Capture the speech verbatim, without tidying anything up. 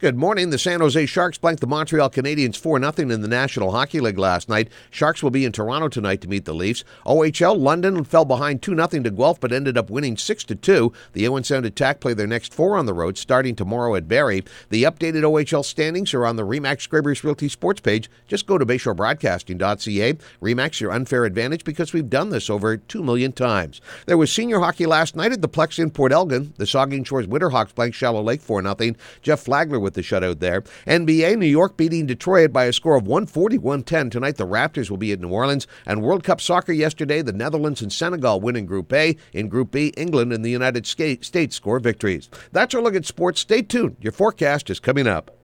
Good morning. The San Jose Sharks blanked the Montreal Canadiens four nothing in the National Hockey League last night. Sharks will be in Toronto tonight to meet the Leafs. O H L, London fell behind two nothing to Guelph, but ended up winning six to two. The Owen Sound Attack play their next four on the road, starting tomorrow at Barrie. The updated O H L standings are on the RE/MAX Scrabers Realty Sports page. Just go to bayshore broadcasting dot c a. RE/MAX, your unfair advantage, because we've done this over two million times. There was senior hockey last night at the Plex in Port Elgin. The Saugeen Shores Winterhawks blanked Shallow Lake four nothing. Jeff Flagler with the shutout there. N B A, New York beating Detroit by a score of one forty to one ten. Tonight, the Raptors will be at New Orleans. And World Cup soccer yesterday, the Netherlands and Senegal win in Group A. In Group B, England and the United States score victories. That's our look at sports. Stay tuned. Your forecast is coming up.